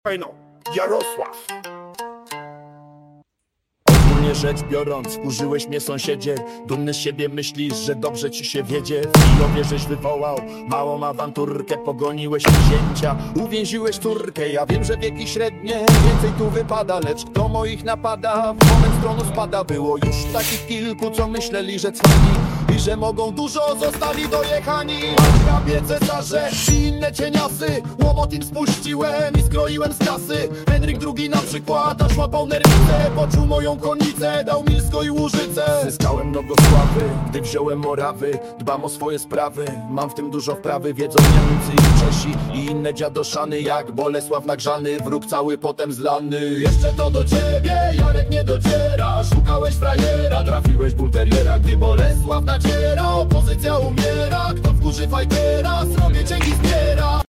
No, Jarosław. Ogólnie rzecz biorąc, wkurzyłeś mnie sąsiedzie. Dumny z siebie myślisz, że dobrze ci się wiedzie. W Kijowie żeś wywołał małą awanturkę. Pogoniłeś księcia, uwięziłeś córkę. Ja wiem, że wieki średnie więcej tu wypada, lecz kto moich napada? W moment z tronu spada. Było już takich kilku, co myśleli, że cwani i że mogą dużo zostali dojechani. Hrabie, cesarze i inne cieniasy, łomot im spuściłem i skroiłem z kasy. Henryk II na przykład aż łapał nerwicę, poczuł moją konnicę, dał Milsko i Łużycę. Zyskałem mnogo sławy, gdy wziąłem Morawy. Dbam o swoje sprawy, mam w tym dużo wprawy. Wiedzą Niemcy i Czesi i inne dziadoszany, jak Bolesław Nagrzany, wróg cały potem zlany. Jeszcze to do ciebie, Jarek, nie dociera. Szukałeś frajera, trafiłeś bulteriera. Gdy Bolesław naciera, opozycja umiera. Kto wkurzy fajtera, zrobię cięgi zbiera.